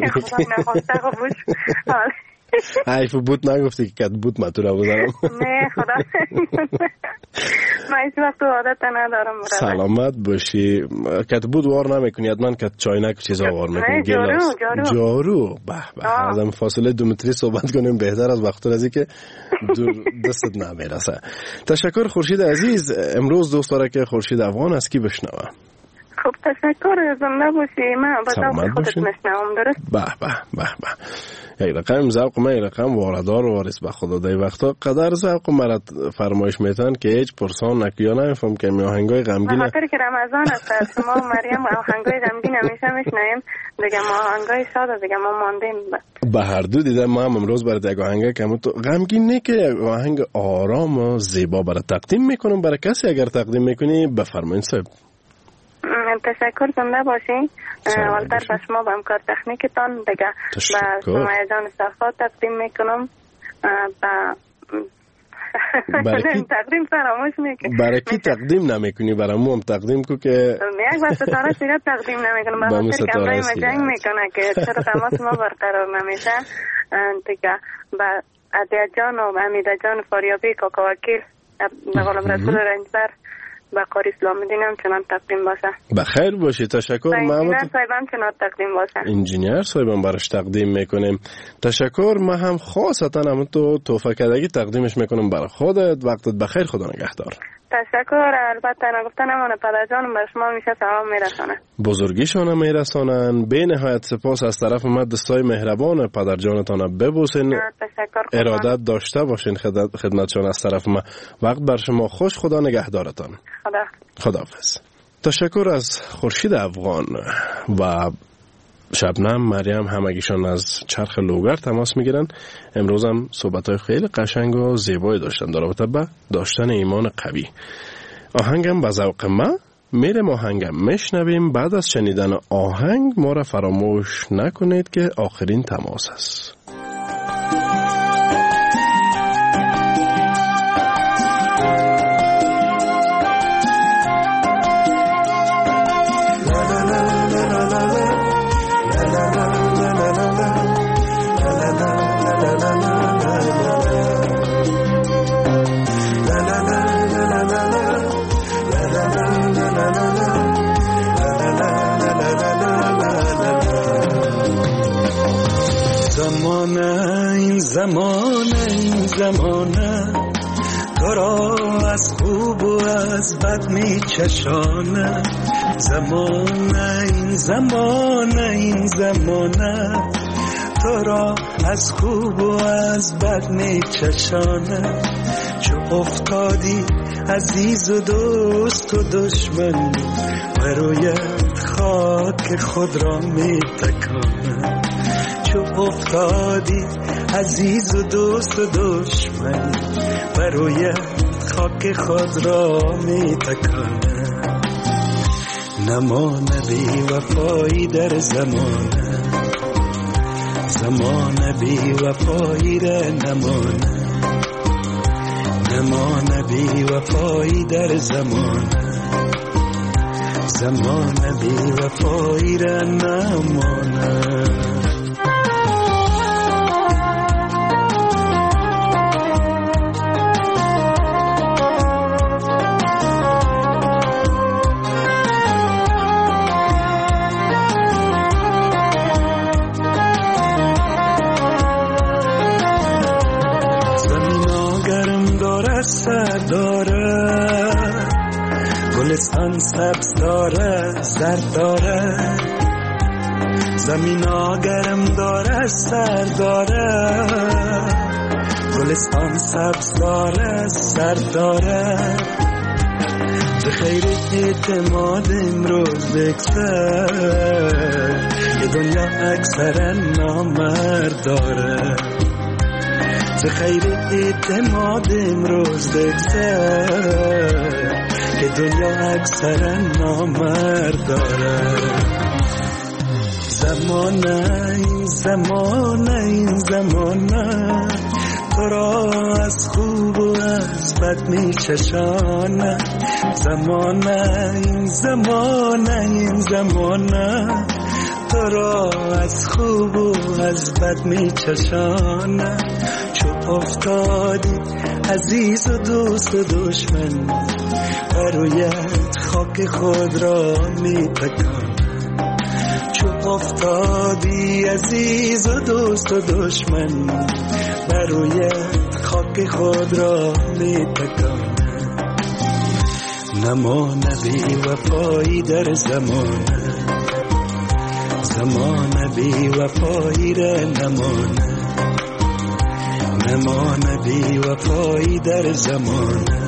حیف بود نگفتی که کت بود ما تو را بذارم. نه خدا من هیچ وقت عادت ندارم. سلامت باشی. کت بود وار نمیکنی؟ حتما کت چاینک چیزا وار میکنی؟ جارو. به از هم فاصله 2 متری صحبت کنیم بهتر از وقت رازی که دستت نمیرسه. تشکر خورشید عزیز. امروز دوست داره که خورشید افغان از کی بشنوه؟ خب تشکر، زنده باشی. من با ذوق خودت میشنوم. درست؟ به یک رقم ذوق من، یک رقم واردار و وارث به خدا. دی وقتا قدر ذوق مرا فرمایش میتن که هیچ پرسان نکیا نمیفهم که می آهنگای غمگین. خاطر که رمضان است ما مریم آهنگای غمگین همیشه میشنویم. دیگه ما آهنگای شاد دیگه ما ماندیم. به هر دو دیدم ما هم امروز برای یک آهنگ که تو غمگین نه که آهنگ آرام و زیبا برای تقدیم میکنم برای کسی. اگر تقدیم میکنی بفرمایید صاحب. تشکر، زنده باشین. والتر به شما به همکار تکنیکتان دیگه به شما جان صفا تقدیم میکنم. تقدیم فراموش میکنم. برای کی تقدیم نمیکنی؟ برای مو هم تقدیم کو که یک بار ستاره سیرت تقدیم نمیکنم. به خاطر که امرای ما جنگ میکنه که چرا تماس ما برقرار نمیشه. دیگه به عدیه جان و امیده جان فاریابی کاکا وکیل نقالم رسول رنجبر با قاری اسلام الدین هم چنان تقدیم باشه. بخیر باشی. تشکر. انجینیر صاحبم چنان تقدیم باشه. انجینیر صاحبم براش تقدیم میکنیم. تشکر. ما هم خاصتا هم تو توفیق کردگی تقدیمش میکنم برای خودت. وقتت بخیر. خدا نگهدار. تشکر. البته نگفتن امانه پدرجانم برای شما میشه سلام میرسانه. بزرگیشان میرسانن. به نهایت سپاس از طرف ما. دستای مهربان پدرجانتان ببوسین. ارادت داشته باشین خدمتشان از طرف ما. وقت بر شما خوش. خدا نگهدارتان. خداحافظ. تشکر از خورشید افغان و شبنم مریم، همگیشان از چرخ لوگر تماس میگیرن. امروز هم صحبت‌های خیلی قشنگ و زیبایی داشتن در رابطه با داشتن ایمان قوی. آهنگم به ذوق ما میرم آهنگم میشنویم. بعد از شنیدن آهنگ ما را فراموش نکنید که آخرین تماس است. زمانه تو را از خوب و از بد می چشانه. زمانه این زمانه تو را از خوب و از بد می چشانه. چو افتادی عزیز و دوست و دشمن، برویت خاک خود را می تکانه. چو افتادی عزیز و دوست و دشمن، برویت خاک خود را می تکانه. نمانه بی وفایی در زمانه، زمانه بی وفایی را نمانه. نمانه بی وفایی در زمانه، زمانه بی وفایی را نمانه. گلستان سبز داره زرد داره، زمین گرم داره سرد داره. گلستان سبز داره زرد داره، به خیر اعتماد امروز بگذر، یه دنیا اکثر نامرد داره. به خیر اعتماد امروز بگذر، که دنیا اکثر نامرد داره. زمانه این زمانه این زمانه، تو را از خوب و از بد می چشانه. زمانه این زمانه این زمانه، تو را از خوب و از بد می چشانه. چو افتادی عزیز و دوست و دشمن، برویت خاک خود را می تکانه. چو افتادی عزیز و دوست و دشمن، برویت خاک خود را می تکانه. نمانه بی وفایی در زمانه، زمانه بی وفایی را نمانه. نمانه بی وفایی در زمانه،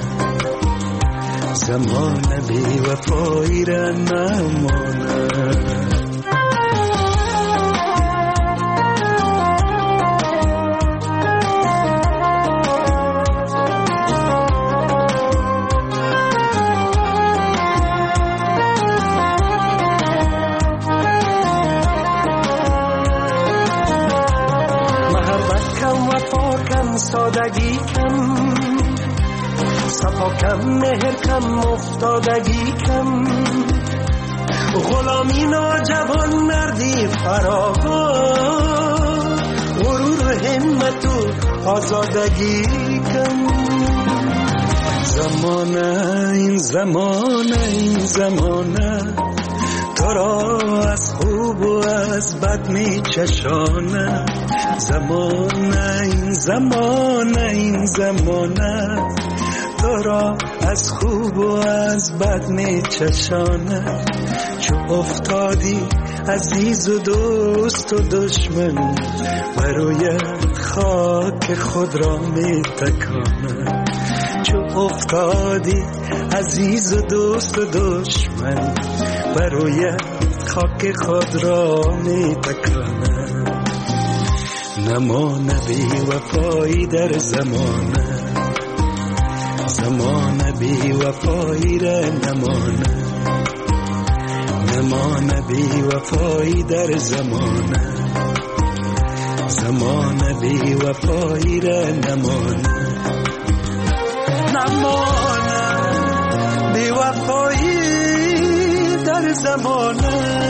زمانه بی وفایی را نمانه. سادگی کم، صفا کم، مهر کم، افتادگی کم. غلامی ناجوان مردی فراوان، غرور و همت و آزادگی کم. زمانه این زمانه این زمانه، تو را از خوب و از بد می چشانه. زمانه این زمانه این زمانه، تو را از خوب و از بد می چشانه. چو افتادی عزیز و دوست و دشمن، برویت خاک خود را می تکانه. چو افتادی عزیز و دوست و دشمن، برویت خاک خود را می تکانه. نمانه بی وفایی در زمانه، زمانه بی وفایی را نمانه. نمانه بی وفایی در زمانه، زمانه بی وفایی را نمانه. نمانه بی وفایی در زمانه.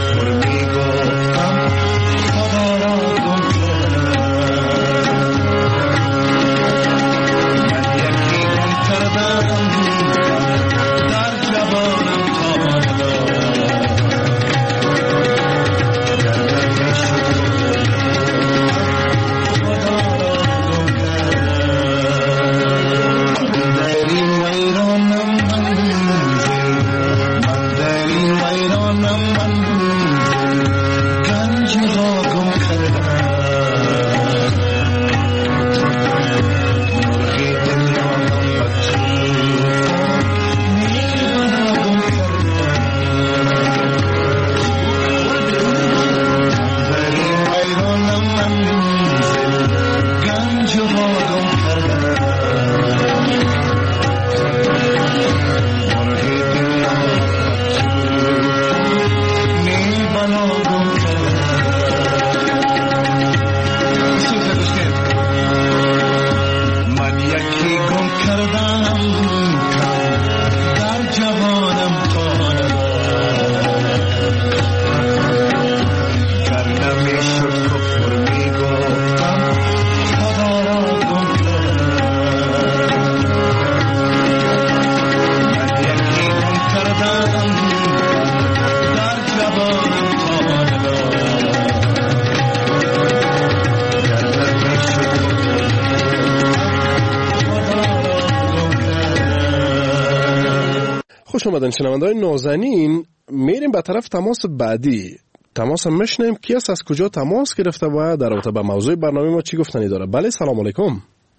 خوش آمدن شنونده‌های نازنین. میریم به طرف تماس بعدی. تماس میشنیم کی است، از کجا تماس گرفته و در رابطه با موضوع برنامه ما چی گفتنی داره؟ بله سلام علیکم.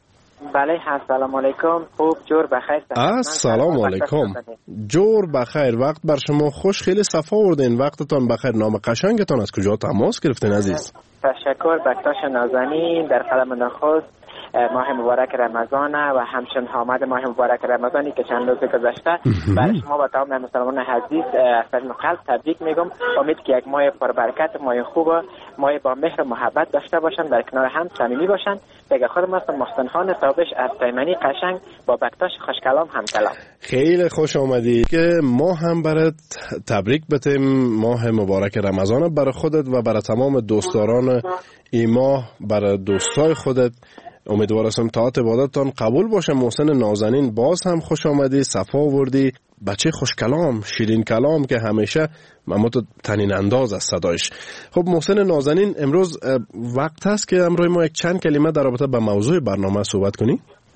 بله سلام علیکم. خوب جور بخیر. سلام علیکم. جور بخیر. وقت بر شما خوش، خیلی صفا آوردین. وقتتان بخیر. نام قشنگتان، از کجا تماس گرفتین عزیز؟ تشکر. بکتاش نازنین. در قدم نخست ماه مبارک رمضان و همچنین آمد ماه مبارک رمضانی که چند روز گذشته برای شما و تمام مسلمانان عزیز از صمیم قلب تبریک میگم. امید که یک ماه پربرکت، ماه خوب، ماه با مهر و محبت داشته باشن، در کنار هم صمیمی باشن. دیگه خودم هستم محسن خان تابش از تیمنی قشنگ با بکتاش خوش کلام هم کلام. خیلی خوش آمدی که ما هم برات تبریک بتیم ماه مبارک رمضان برای خودت و برای تمام دوستداران این ماه، برای دوستای خودت. امیدوار هستم طاعت عبادتتان قبول باشه. محسن نازنین باز هم خوش آمدی، صفا آوردی، بچه خوش کلام، شیرین کلام که همیشه تو تنین انداز از صدایش. خب محسن نازنین، امروز وقت هست که امروز ما یک چند کلمه در رابطه با موضوع برنامه صحبت کنیم؟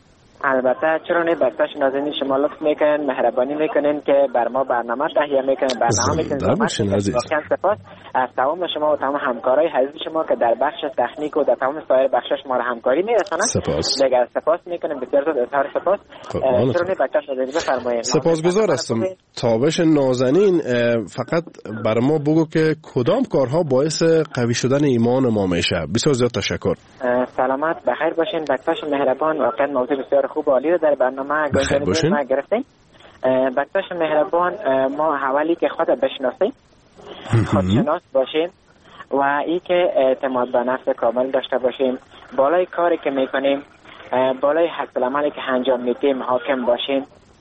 البته چرا نه. بکتاش نازنین شما لطف میکنین، مهربانی میکنین که بر ما برنامه تهیه میکنین، برنامه میکنین. واقعا سپاس از تمام شما و تمام همکارای عزیز شما که در بخش تکنیک و در تمام سایر بخشش ما را همکاری میرسونن. دیگه سپاس میکنیم، بسیار زیاد اظهار سپاس. چرا نه بکتاش نازنین بفرمایید. سپاسگزار هستم. تابش نازنین، فقط بر ما بگو که کدام کارها باعث قوی شدن ایمان ما میشه. بسیار زیاد تشکر. سلامت بخیر باشین. بکتاش مهربان، واقعا موضوع بسیار خوب و عالی رو در برنامه ما گرفتیم. بکتاش مهربان، ما حوالی که خود بشناسیم، خودشناس باشیم و ای که اعتماد به نفس کامل داشته باشیم، بالای کاری که میکنیم، بالای حق العملی که انجام میدیم حاکم باشیم،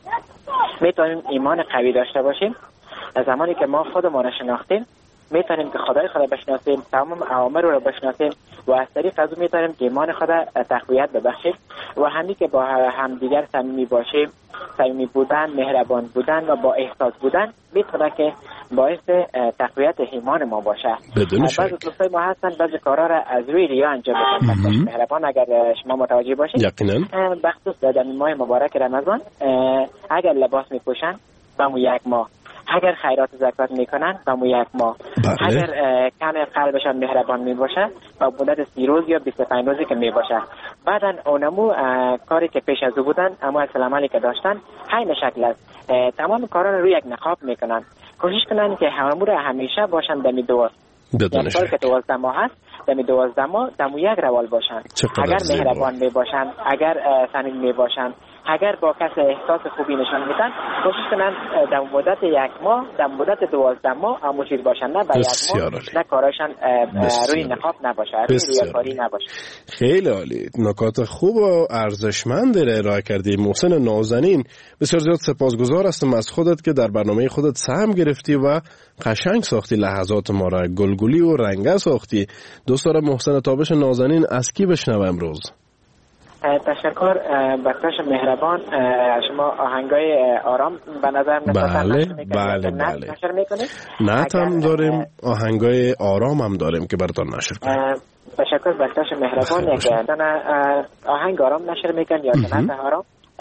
میتونیم ایمان قوی داشته باشیم. زمانی که ما خودمون رو شناختیم میتونیم که خدای خدا بشناسیم، تمام اوامر رو بشناسیم و از طریق از اون میتونیم که ایمان خدا تقویت ببخشیم و همین که با همدیگر صمیمی باشیم، صمیمی بودن، مهربان بودن و با احساس بودن میتونه که باعث تقویت ایمان ما باشه. بعضی دوستای ما هستن بعضی کارا را از روی ریا انجام میدن. مهربان اگر شما متوجه باشید، یقینا بخصوص در ماه مبارک رمضان اگر لباس میپوشن بمو یک ماه، اگر خیرات زکات میکنن بمو یک ماه، اگر کم قلبشان مهربان میباشه با مدت 30 روز یا 25 روزی که میباشه. بعدن اونمو کاری که پیش از او بودن اما اصل عملی که داشتن همین شکل است. تمام کارا رو روی یک نقاب میکنن. کوشش کنن که همو رو همیشه باشن دمی دو. بدون شک که 12 ماه هست دمی 12 ماه دمو یک روال باشن. اگر مهربان میباشن، اگر صمیمی میباشن، اگر با کسی احساس خوبی نشان میدن کوشش کنن در مدت 1 ماه، در مدت 12 ماه آموزش باشن، نه بعد 1 ماه نه کاراشان روی نقاب نباشه، روی ریاکاری نباشه. خیلی عالی، نکات خوب و ارزشمند ارائه کردی محسن نازنین. بسیار زیاد سپاسگزار هستم از خودت که در برنامه خودت سهم گرفتی و قشنگ ساختی لحظات ما را، گلگلی و رنگه ساختی. دوست دارم محسن تابش نازنین از کی بشنوم امروز؟ تشکر بکتاش مهربان. شما آهنگای آرام به نظر بله نشر میکنید؟ نت هم داریم، آهنگای آرام هم داریم که براتون نشر کنیم. تشکر بکتاش مهربان. یک آهنگ آرام نشر میکن یا نت آرام؟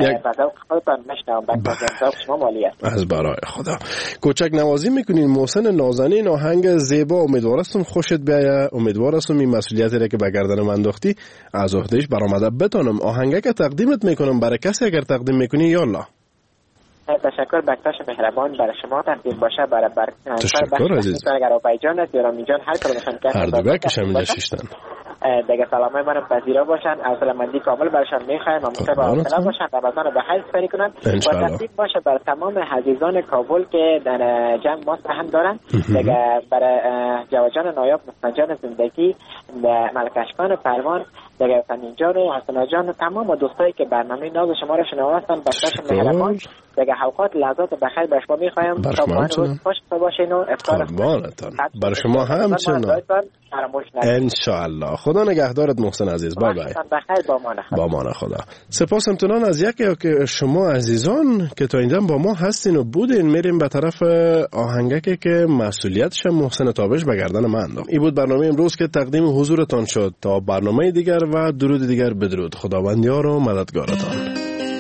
از برای خدا کوچک نوازی میکنین محسن نازنین، آهنگ زیبا. امیدوارستم خوشت بیایه، امیدوارستم این مسئولیتی را که به گردن من انداختی از عهدهش برآمده بتونم. آهنگی که تقدیمت میکنم برای کسی اگر تقدیم میکنی یالا. تشکر بکتاش مهربان، برای شما تقدیم باشه، برای تشکر عزیز. اگر آبای جان است یا رامی جان هر کدومشون که هر دو بکشم اینجا شیشتن دیگه سلامای منم پذیرا باشن، عزلمندی کامل برشان میخوایم و مصیب آسلا باشن، رمضان به خیر سپری کنن و تقدیم باشه برای تمام عزیزان کابل که در جمع ما سهم دارن. دیگه برای جواجان نایاب، مستنجان زندگی، ملکشکان پروان، دیگه فنین جان و حسنا جان، تمام دوستایی که برنامه ناز شما را شنوستن، بکتاش مهربان. دیگه اوقات لحظات بخیر به شما میخوایم. تا خوش باشین و افطار برای شما همچنان ان شاء الله. خدا نگهدارت محسن عزیز. بای بای. با مان خدا. سپاس امتنان از یکی که شما عزیزان که تا اینجا با ما هستین و بودین. میریم به طرف آهنگکی که مسئولیتش محسن تابش به گردن من انداخت. این بود برنامه امروز که تقدیم حضورتان شد. تا برنامه دیگر و درود دیگر بدرود. خداوند یار و مددگارتان.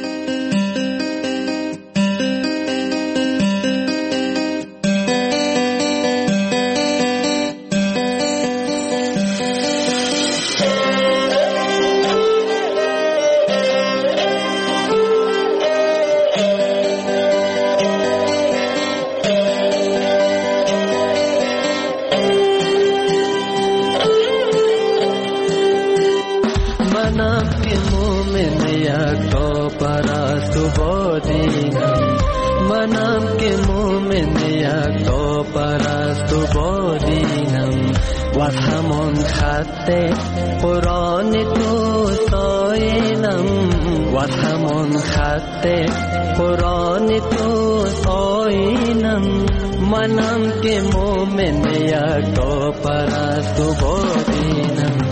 قرآن تو ساینم و همان خط قرآن تو ساینم، منم که مومن یکتا پرست و بادینم.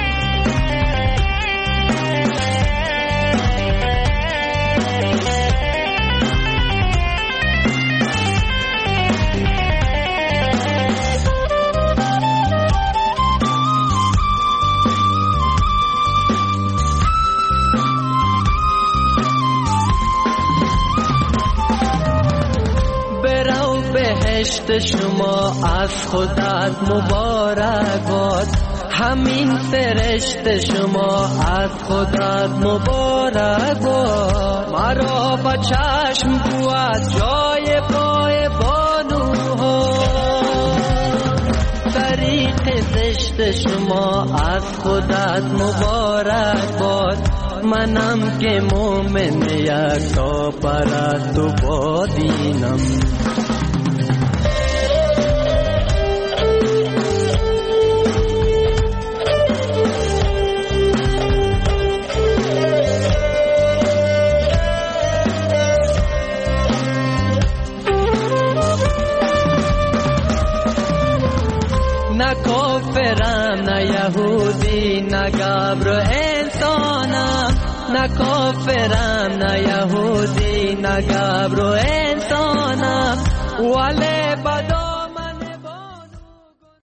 بهشت شما از خودت مبارک باد، همین فرشت شما از خودت مبارک باد. مرا با چشم بود جای پای بانوها، طریق زشت شما از خودت مبارک باد. منم که مومن یکتا پرست و بادینم. نه کافرم نه یهودی نه گبر انسانم، نه کافرم نه یهودی نه گبر انسانم، ولی